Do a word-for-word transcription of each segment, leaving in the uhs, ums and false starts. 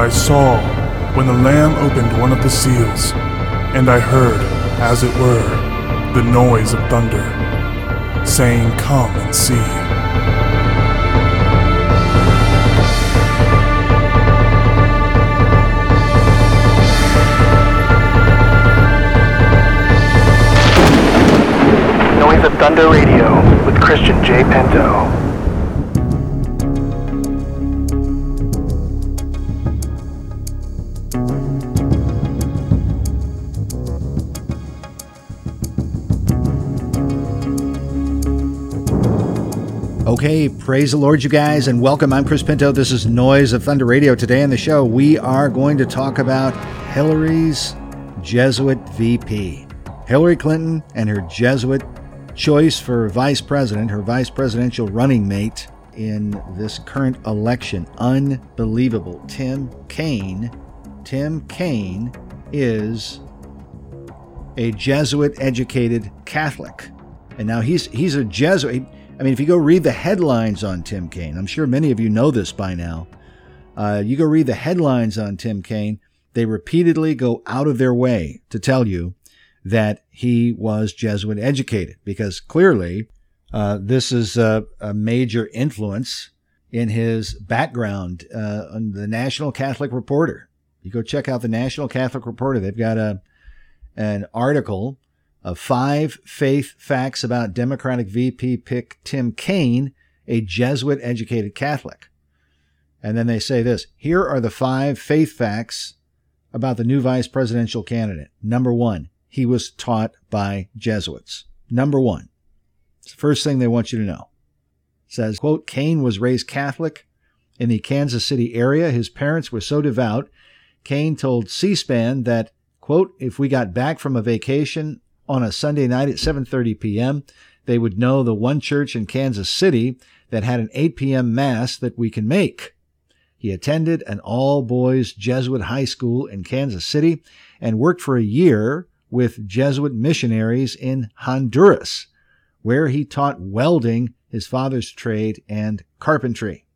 I saw when the Lamb opened one of the seals, and I heard, as it were, the noise of thunder, saying, "Come and see." Noise of Thunder Radio with Christian J. Pinto. Okay, praise the Lord, you guys, and welcome. I'm Chris Pinto. This is Noise of Thunder Radio. Today on the show, we are going to talk about Hillary's Jesuit V P. Hillary Clinton and her Jesuit choice for vice president, her vice presidential running mate in this current election. Unbelievable. Tim Kaine. Tim Kaine is a Jesuit-educated Catholic. And now he's he's a Jesuit. I mean, if you go read the headlines on Tim Kaine, I'm sure many of you know this by now. Uh, you go read the headlines on Tim Kaine, they repeatedly go out of their way to tell you that he was Jesuit educated, because clearly uh, this is a, a major influence in his background uh, on the National Catholic Reporter. You go check out the National Catholic Reporter. They've got a an article of five faith facts about Democratic V P pick Tim Kaine, a Jesuit-educated Catholic. And then they say this: here are the five faith facts about the new vice presidential candidate. Number one, he was taught by Jesuits. Number one. It's the first thing they want you to know. It says, quote, Kaine was raised Catholic in the Kansas City area. His parents were so devout, Kaine told C-SPAN that, quote, if we got back from a vacation on a Sunday night at seven thirty p.m., they would know the one church in Kansas City that had an eight p.m. mass that we can make. He attended an all-boys Jesuit high school in Kansas City and worked for a year with Jesuit missionaries in Honduras, where he taught welding, his father's trade, and carpentry.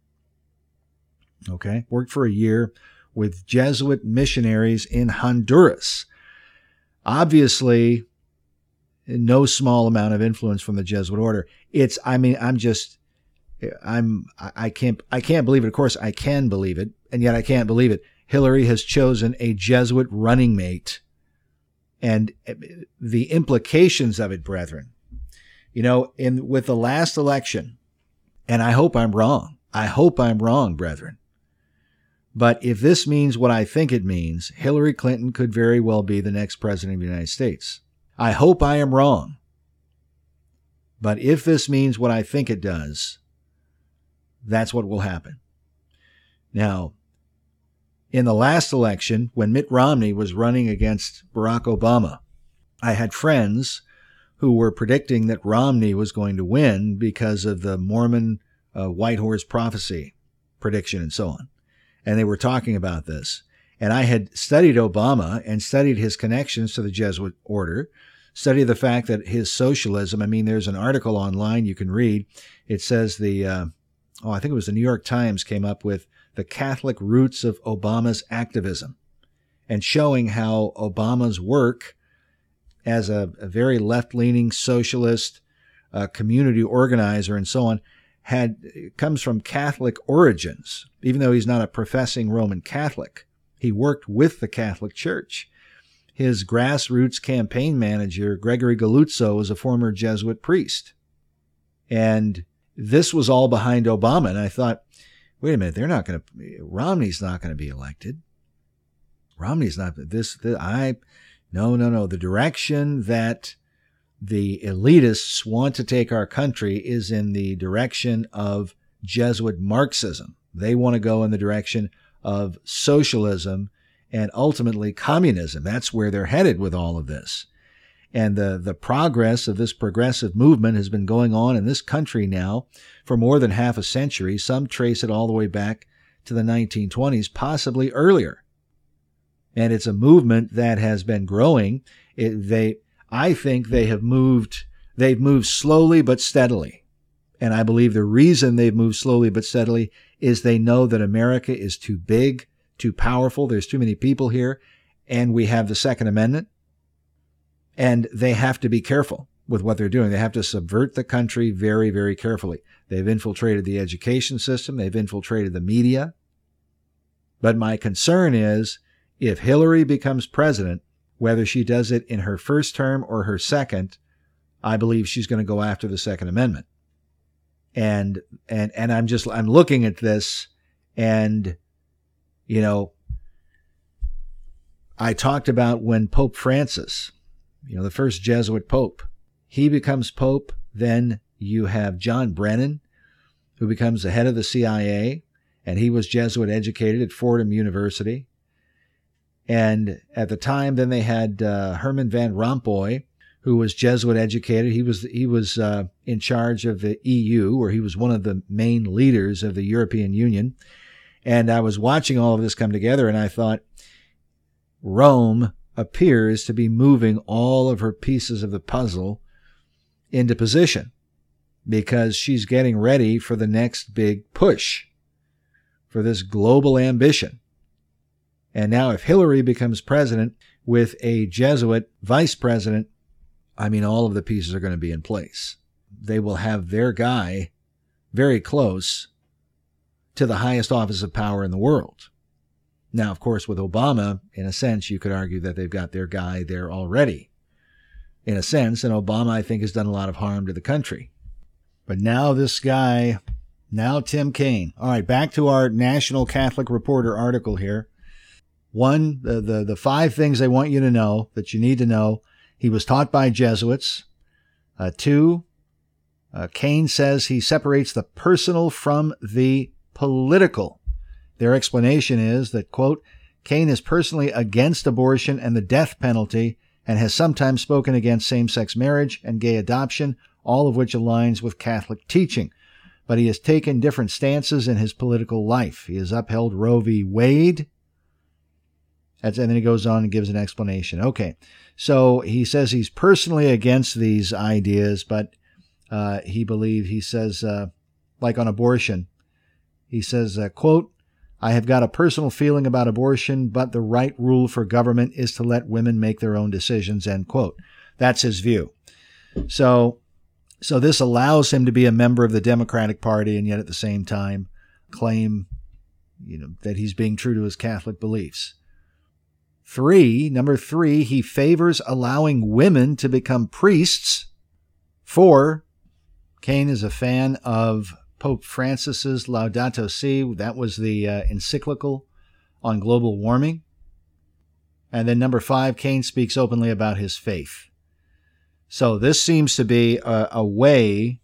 Okay, worked for a year with Jesuit missionaries in Honduras. Obviously, no small amount of influence from the Jesuit order. It's, I mean, I'm just, I'm, I can't, I can't believe it. Of course, I can believe it, and yet I can't believe it. Hillary has chosen a Jesuit running mate, and the implications of it, brethren. You know, in with the last election, and I hope I'm wrong. I hope I'm wrong, brethren. But if this means what I think it means, Hillary Clinton could very well be the next president of the United States. I hope I am wrong. But if this means what I think it does, that's what will happen. Now, in the last election, when Mitt Romney was running against Barack Obama, I had friends who were predicting that Romney was going to win because of the Mormon uh, White Horse prophecy prediction and so on. And they were talking about this. And I had studied Obama and studied his connections to the Jesuit order, studied the fact that his socialism, I mean, there's an article online you can read. It says the, uh, oh, I think it was the New York Times came up with the Catholic roots of Obama's activism, and showing how Obama's work as a, a very left-leaning socialist uh, community organizer and so on had comes from Catholic origins, even though he's not a professing Roman Catholic. He worked with the Catholic Church. His grassroots campaign manager, Gregory Galuzzo, was a former Jesuit priest. And this was all behind Obama. And I thought, wait a minute, they're not going to, Romney's not going to be elected. Romney's not, this, this, I, no, no, no. The direction that the elitists want to take our country is in the direction of Jesuit Marxism. They want to go in the direction of socialism and ultimately communism. That's where they're headed with all of this. And the, the progress of this progressive movement has been going on in this country now for more than half a century. Some trace it all the way back to the nineteen twenties, possibly earlier. And it's a movement that has been growing. It, they, I think they have moved, they've moved slowly but steadily. And I believe the reason they've moved slowly but steadily is they know that America is too big, too powerful. There's too many people here. And we have the Second Amendment. And they have to be careful with what they're doing. They have to subvert the country very, very carefully. They've infiltrated the education system. They've infiltrated the media. But my concern is if Hillary becomes president, whether she does it in her first term or her second, I believe she's going to go after the Second Amendment. And, and, and I'm just, I'm looking at this and, you know, I talked about when Pope Francis, you know, the first Jesuit Pope, he becomes Pope. Then you have John Brennan, who becomes the head of the C I A, and he was Jesuit educated at Fordham University. And at the time, then they had uh, Herman Van Rompuy, who was Jesuit educated. He was he was uh, in charge of the E U, or he was one of the main leaders of the European Union. And I was watching all of this come together, and I thought, Rome appears to be moving all of her pieces of the puzzle into position because she's getting ready for the next big push for this global ambition. And now if Hillary becomes president with a Jesuit vice president, I mean, all of the pieces are going to be in place. They will have their guy very close to the highest office of power in the world. Now, of course, with Obama, in a sense, you could argue that they've got their guy there already. In a sense, and Obama, I think, has done a lot of harm to the country. But now this guy, now Tim Kaine. All right, back to our National Catholic Reporter article here. One, the, the, the five things they want you to know, that you need to know. He was taught by Jesuits. Uh, two, uh, Kaine says he separates the personal from the political. Their explanation is that, quote, Kaine is personally against abortion and the death penalty and has sometimes spoken against same-sex marriage and gay adoption, all of which aligns with Catholic teaching. But he has taken different stances in his political life. He has upheld Roe v. Wade. And then he goes on and gives an explanation. Okay, so he says he's personally against these ideas, but uh, he believes, he says, uh, like on abortion, he says, uh, quote, I have got a personal feeling about abortion, but the right rule for government is to let women make their own decisions, end quote. That's his view. So, so this allows him to be a member of the Democratic Party and yet at the same time claim, you know, that he's being true to his Catholic beliefs. Three, number three, he favors allowing women to become priests. Four, Kaine is a fan of Pope Francis's Laudato Si. That was the uh, encyclical on global warming. And then number five, Kaine speaks openly about his faith. So this seems to be a, a way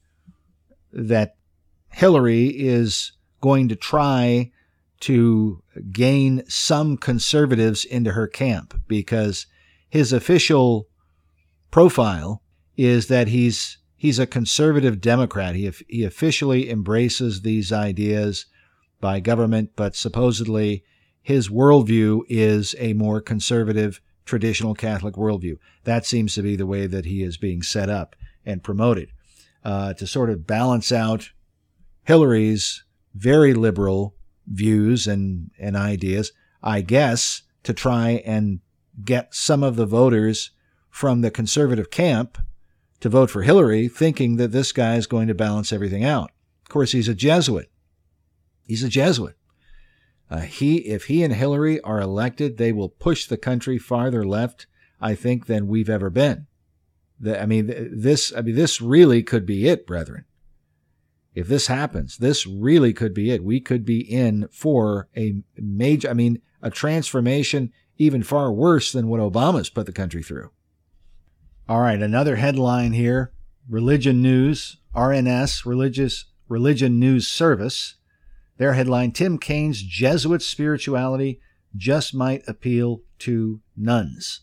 that Hillary is going to try to gain some conservatives into her camp, because his official profile is that he's he's a conservative Democrat. He he officially embraces these ideas by government, but supposedly his worldview is a more conservative, traditional Catholic worldview. That seems to be the way that he is being set up and promoted uh, to sort of balance out Hillary's very liberal views and, and ideas, I guess, to try and get some of the voters from the conservative camp to vote for Hillary, thinking that this guy is going to balance everything out. Of course, he's a Jesuit. He's a Jesuit. Uh, he, if he and Hillary are elected, they will push the country farther left, I think, than we've ever been. The, I mean, this, I mean, this really could be it, brethren. If this happens, this really could be it. We could be in for a major, I mean, a transformation even far worse than what Obama's put the country through. All right, another headline here. Religion News, R N S, Religious Religion News Service. Their headline, Tim Kaine's Jesuit spirituality just might appeal to nuns.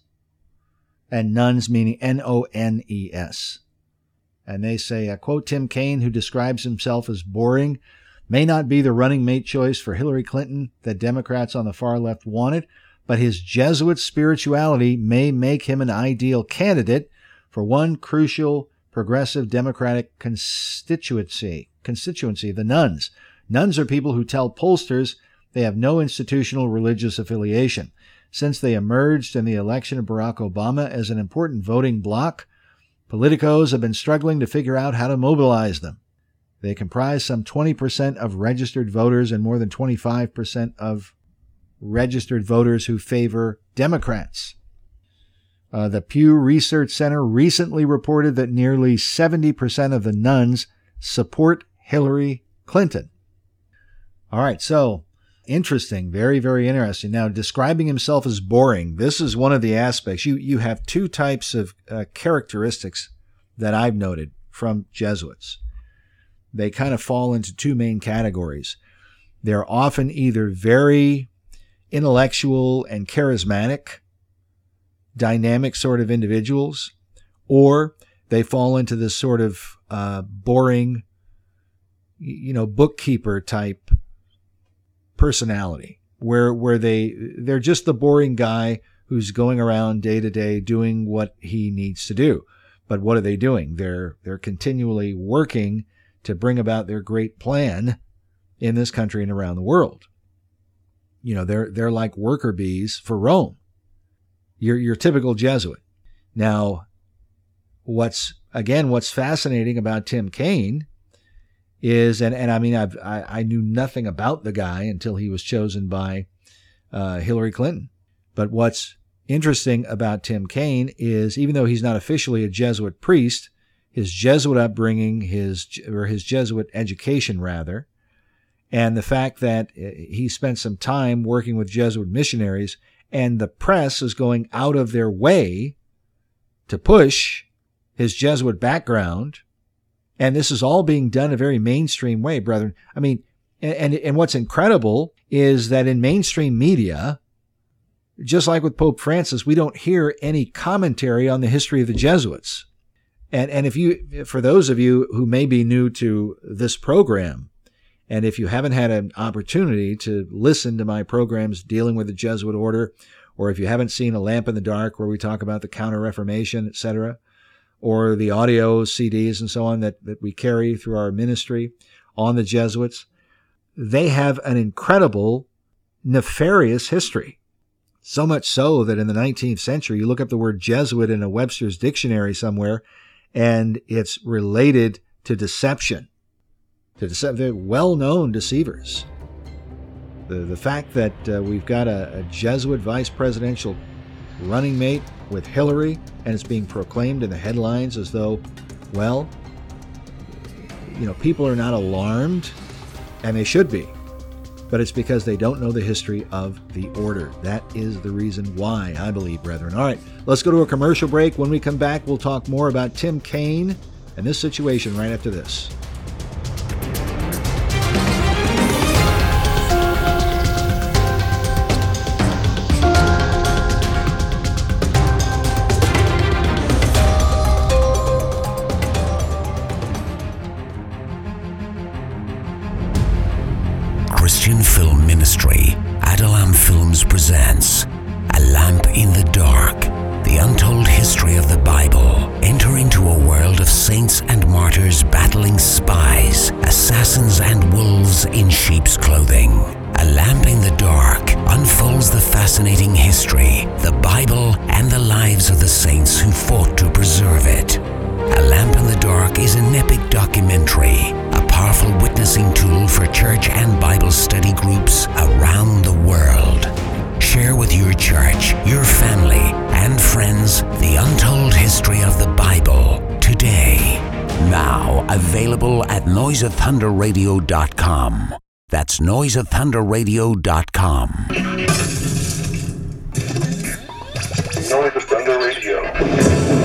And nuns meaning N O N E S. And they say, uh, quote, Tim Kaine, who describes himself as boring, may not be the running mate choice for Hillary Clinton that Democrats on the far left wanted, but his Jesuit spirituality may make him an ideal candidate for one crucial progressive Democratic constituency, constituency, the nuns. Nuns are people who tell pollsters They have no institutional religious affiliation. Since they emerged in the election of Barack Obama as an important voting bloc, politicos have been struggling to figure out how to mobilize them. They comprise some twenty percent of registered voters and more than twenty-five percent of registered voters who favor Democrats. Uh, the Pew Research Center recently reported that nearly seventy percent of the nuns support Hillary Clinton. All right, so interesting, very, very interesting. Now, describing himself as boring, this is one of the aspects. You, you have two types of uh, characteristics that I've noted from Jesuits. They kind of fall into two main categories. They're often either very intellectual and charismatic, dynamic sort of individuals, or they fall into this sort of uh, boring, you know, bookkeeper type personality, where where they they're just the boring guy who's going around day to day doing what he needs to do. But what are they doing? They're they're continually working to bring about their great plan in this country and around the world. You know, they're they're like worker bees for Rome. Your your typical Jesuit. Now, what's again what's fascinating about Tim Kaine is, and, and I mean I've, I I knew nothing about the guy until he was chosen by uh, Hillary Clinton. But what's interesting about Tim Kaine is, even though he's not officially a Jesuit priest, his Jesuit upbringing, his or his Jesuit education rather, and the fact that he spent some time working with Jesuit missionaries, and the press is going out of their way to push his Jesuit background, and this is all being done in a very mainstream way, brethren. I mean, and, and what's incredible is that in mainstream media, just like with Pope Francis, we don't hear any commentary on the history of the Jesuits. And and if you, for those of you who may be new to this program, and if you haven't had an opportunity to listen to my programs dealing with the Jesuit order, or if you haven't seen A Lamp in the Dark where we talk about the Counter-Reformation, et cetera, or the audio C Ds and so on that, that we carry through our ministry on the Jesuits, they have an incredible, nefarious history. So much so that in the nineteenth century, you look up the word Jesuit in a Webster's dictionary somewhere, and it's related to deception. To dece- they're well-known deceivers. The the fact that uh, we've got a, a Jesuit vice presidential running mate with Hillary, and it's being proclaimed in the headlines as though, well, you know, people are not alarmed, and they should be. But it's because they don't know the history of the order. That is the reason why, I believe, brethren. All right, let's go to a commercial break. When we come back, we'll talk more about Tim Kaine and this situation right after this. Christian Film Ministry, Adulam Films presents A Lamp in the Dark, the untold history of the Bible. Enter into a world of saints and martyrs battling spies, assassins and wolves in sheep's clothing. A Lamp in the Dark unfolds the fascinating history, the Bible, and the lives of the saints who fought to preserve it. A Lamp in the Dark is an epic documentary, a powerful witnessing tool for church and Bible study groups around the world. Share with your church, your family, and friends the untold history of the Bible today. Now available at noise of thunder radio dot com. That's noise of thunder radio dot com. Noise of Thunder Radio.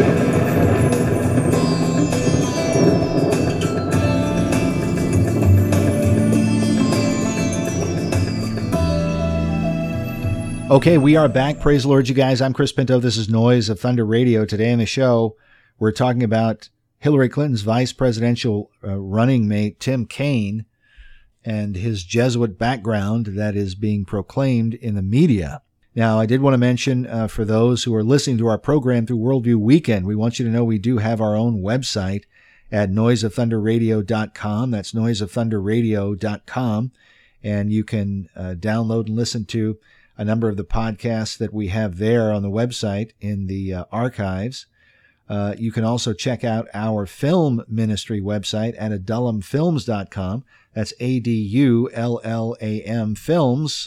Okay, we are back. Praise the Lord, you guys. I'm Chris Pinto. This is Noise of Thunder Radio. Today in the show, we're talking about Hillary Clinton's vice presidential uh, running mate, Tim Kaine, and his Jesuit background that is being proclaimed in the media. Now, I did want to mention uh, for those who are listening to our program through Worldview Weekend, we want you to know we do have our own website at noise of thunder radio dot com. That's noise of thunder radio dot com. and you can uh, download and listen to a number of the podcasts that we have there on the website in the uh, archives. Uh, you can also check out our film ministry website at adullam films dot com. That's A D U L L A M films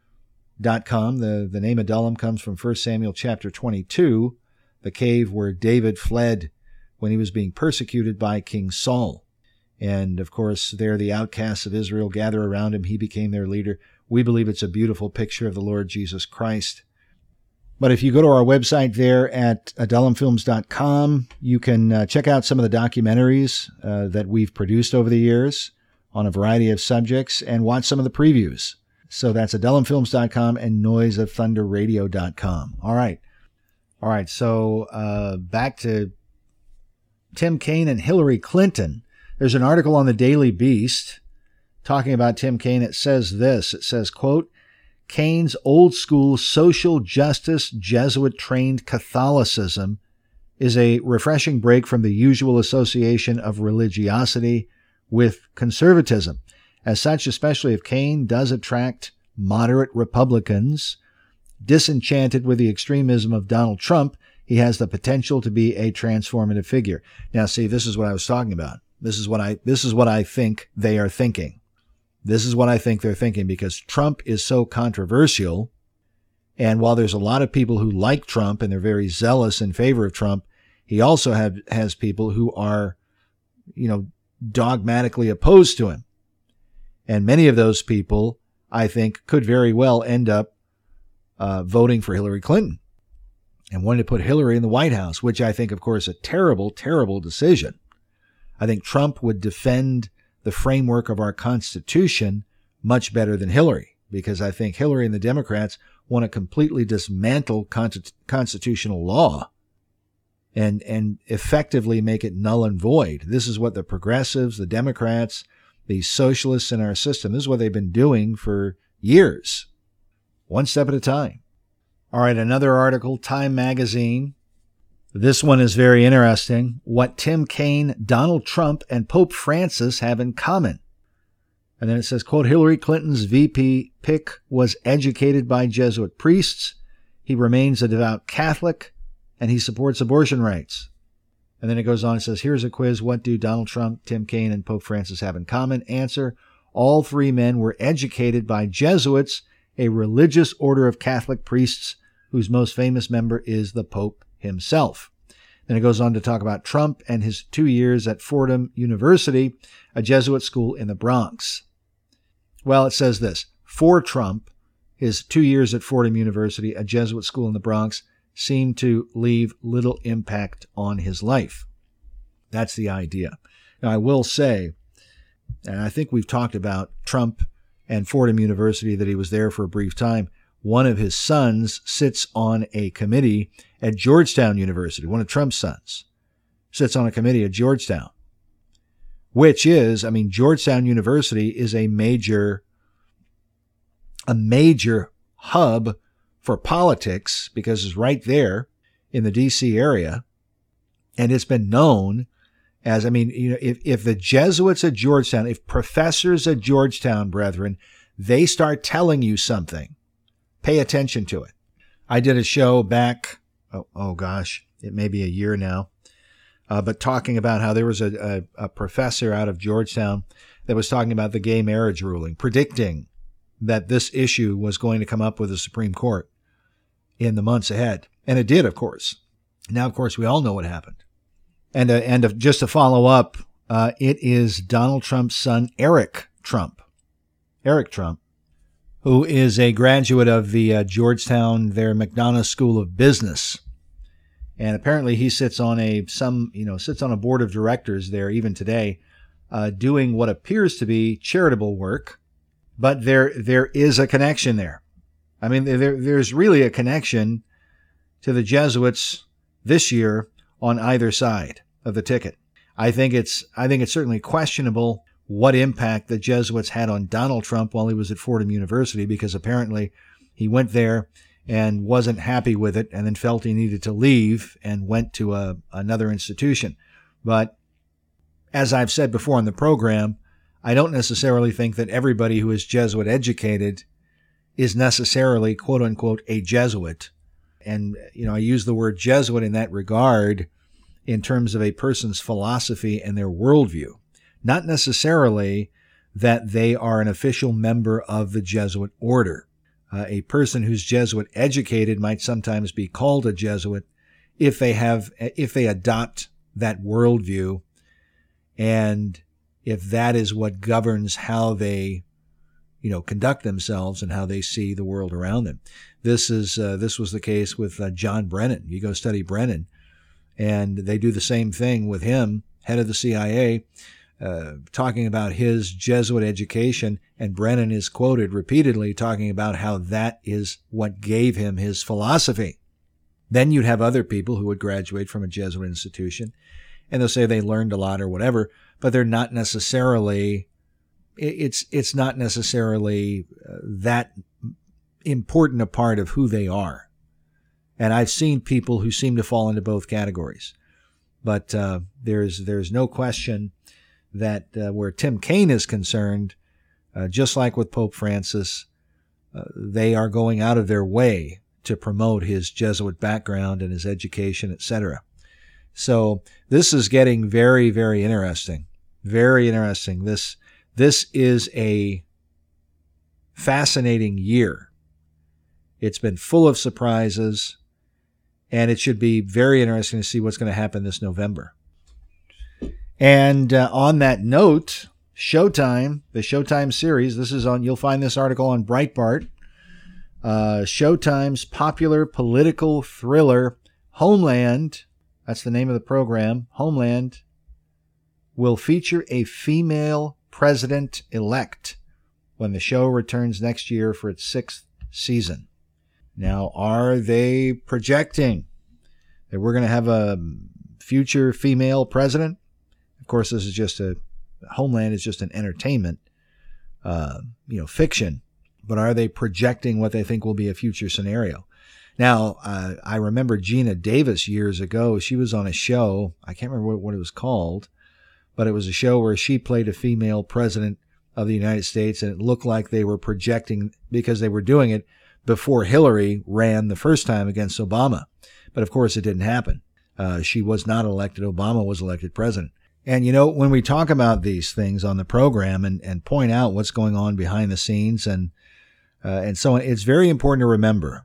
dot com. The, the name Adullam comes from First Samuel chapter twenty-two, the cave where David fled when he was being persecuted by King Saul. And, of course, there the outcasts of Israel gather around him. He became their leader. We believe it's a beautiful picture of the Lord Jesus Christ. But if you go to our website there at adullam films dot com, you can uh, check out some of the documentaries uh, that we've produced over the years on a variety of subjects and watch some of the previews. So that's adullam films dot com and noise of thunder radio dot com. All right. All right. So uh, back to Tim Kaine and Hillary Clinton. There's an article on the Daily Beast talking about Tim Kaine. It says this. It says, quote, Kaine's old-school social justice Jesuit-trained Catholicism is a refreshing break from the usual association of religiosity with conservatism. As such, especially if Kaine does attract moderate Republicans disenchanted with the extremism of Donald Trump, he has the potential to be a transformative figure. Now, see, this is what I was talking about. This is what I this is what I think they are thinking. This is what I think they're thinking because Trump is so controversial. And while there's a lot of people who like Trump and they're very zealous in favor of Trump, he also have, has people who are, you know, dogmatically opposed to him. And many of those people, I think, could very well end up uh, voting for Hillary Clinton and wanting to put Hillary in the White House, which I think, of course, a terrible, terrible decision. I think Trump would defend the framework of our Constitution much better than Hillary, because I think Hillary and the Democrats want to completely dismantle con- constitutional law and and effectively make it null and void. This is what the progressives, the Democrats, the socialists in our system, this is what they've been doing for years, one step at a time. All right, another article, Time Magazine. This one is very interesting. What Tim Kaine, Donald Trump, and Pope Francis have in common. And then it says, quote, Hillary Clinton's V P pick was educated by Jesuit priests. He remains a devout Catholic, and he supports abortion rights. And then it goes on and says, here's a quiz. What do Donald Trump, Tim Kaine, and Pope Francis have in common? Answer, all three men were educated by Jesuits, a religious order of Catholic priests whose most famous member is the Pope himself. Then it goes on to talk about Trump and his two years at Fordham University, a Jesuit school in the Bronx. Well, it says this, for Trump, his two years at Fordham University, a Jesuit school in the Bronx, seemed to leave little impact on his life. That's the idea. Now, I will say, and I think we've talked about Trump and Fordham University, that he was there for a brief time. One of his sons sits on a committee at Georgetown University. One of Trump's sons sits on a committee at Georgetown, which is, I mean, Georgetown University is a major, a major hub for politics because it's right there in the D C area. And it's been known as, I mean, you know, if, if the Jesuits at Georgetown, if professors at Georgetown, brethren, they start telling you something, pay attention to it. I did a show back, oh, oh gosh, it may be a year now, uh, but talking about how there was a, a, a professor out of Georgetown that was talking about the gay marriage ruling, predicting that this issue was going to come up with the Supreme Court in the months ahead. And it did, of course. Now, of course, we all know what happened. And, uh, and uh, just to follow up, uh, it is Donald Trump's son, Eric Trump. Eric Trump, who is a graduate of the uh, Georgetown, their McDonough School of Business. And apparently he sits on a, some, you know, sits on a board of directors there even today, uh, doing what appears to be charitable work. But there, there is a connection there. I mean, there, there's really a connection to the Jesuits this year on either side of the ticket. I think it's, I think it's certainly questionable what impact the Jesuits had on Donald Trump while he was at Fordham University, because apparently he went there and wasn't happy with it and then felt he needed to leave and went to a, another institution. But as I've said before on the program, I don't necessarily think that everybody who is Jesuit educated is necessarily, quote unquote, a Jesuit. And, you know, I use the word Jesuit in that regard in terms of a person's philosophy and their worldview, not necessarily that they are an official member of the Jesuit order. Uh, a person who's Jesuit educated might sometimes be called a Jesuit if they have, if they adopt that worldview, and if that is what governs how they, you know, conduct themselves and how they see the world around them. This is uh, this was the case with uh, John Brennan. You go study Brennan, and they do the same thing with him, head of the C I A, uh, talking about his Jesuit education, and Brennan is quoted repeatedly talking about how that is what gave him his philosophy. Then you'd have other people who would graduate from a Jesuit institution, and they'll say they learned a lot or whatever, but they're not necessarily, it's it's not necessarily uh, that important a part of who they are. And I've seen people who seem to fall into both categories. But uh, there's there's no question that uh, where Tim Kaine is concerned, uh, just like with Pope Francis, uh, they are going out of their way to promote his Jesuit background and his education, et cetera. So this is getting very, very interesting. Very interesting. This this is a fascinating year. It's been full of surprises, and it should be very interesting to see what's going to happen this November. And uh, on that note, Showtime, the Showtime series, this is on, you'll find this article on Breitbart. Uh, Showtime's popular political thriller, Homeland, that's the name of the program, Homeland, will feature a female president-elect when the show returns next year for its sixth season. Now, are they projecting that we're going to have a future female president? Of course, this is just a, Homeland is just an entertainment, uh, you know, fiction. But are they projecting what they think will be a future scenario? Now, uh, I remember Gina Davis years ago. She was on a show. I can't remember what, what it was called, but it was a show where she played a female president of the United States, and it looked like they were projecting because they were doing it before Hillary ran the first time against Obama. But of course, it didn't happen. Uh, she was not elected. Obama was elected president. And, you know, when we talk about these things on the program and, and point out what's going on behind the scenes and Uh, and so on, it's very important to remember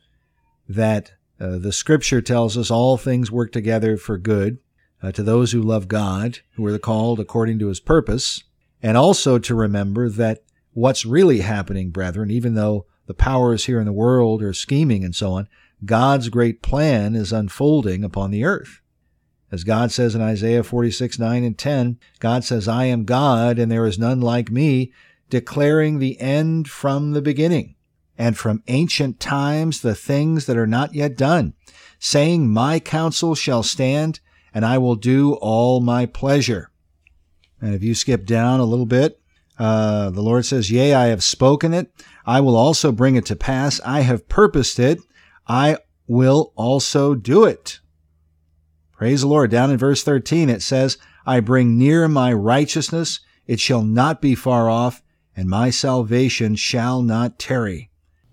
that uh, the scripture tells us all things work together for good uh, to those who love God, who are called according to his purpose, and also to remember that what's really happening, brethren, even though the powers here in the world are scheming and so on, God's great plan is unfolding upon the earth. As God says in Isaiah forty-six, nine and ten, God says, I am God and there is none like me, declaring the end from the beginning, and from ancient times the things that are not yet done, saying, my counsel shall stand, and I will do all my pleasure. And if you skip down a little bit, uh, the Lord says, yea, I have spoken it. I will also bring it to pass. I have purposed it. I will also do it. Praise the Lord. Down in verse thirteen, it says, I bring near my righteousness. It shall not be far off, and my salvation shall not tarry.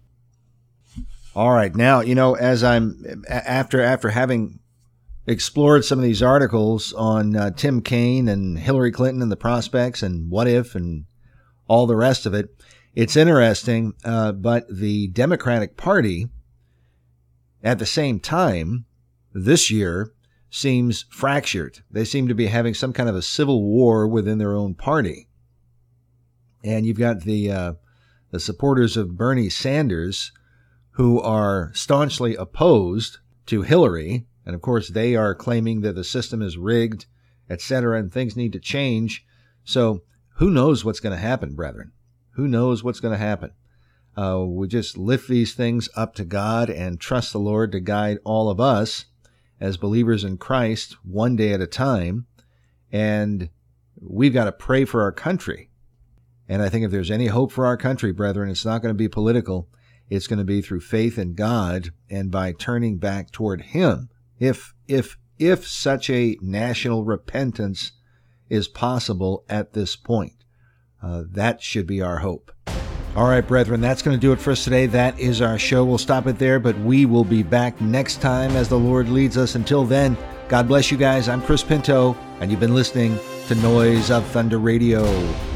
All right. Now, you know, as I'm, after, after having explored some of these articles on uh, Tim Kaine and Hillary Clinton and the prospects and what if and all the rest of it, it's interesting. Uh, but the Democratic Party at the same time this year seems fractured. They seem to be having some kind of a civil war within their own party. And you've got the uh, the supporters of Bernie Sanders who are staunchly opposed to Hillary. And, of course, they are claiming that the system is rigged, et cetera, and things need to change. So who knows what's going to happen, brethren? Who knows what's going to happen? Uh, we just lift these things up to God and trust the Lord to guide all of us as believers in Christ one day at a time. And we've got to pray for our country. And I think if there's any hope for our country, brethren, it's not going to be political. It's going to be through faith in God and by turning back toward him. If, if, if such a national repentance is possible at this point. Uh, that should be our hope. All right, brethren, that's going to do it for us today. That is our show. We'll stop it there, but we will be back next time as the Lord leads us. Until then, God bless you guys. I'm Chris Pinto, and you've been listening to Noise of Thunder Radio.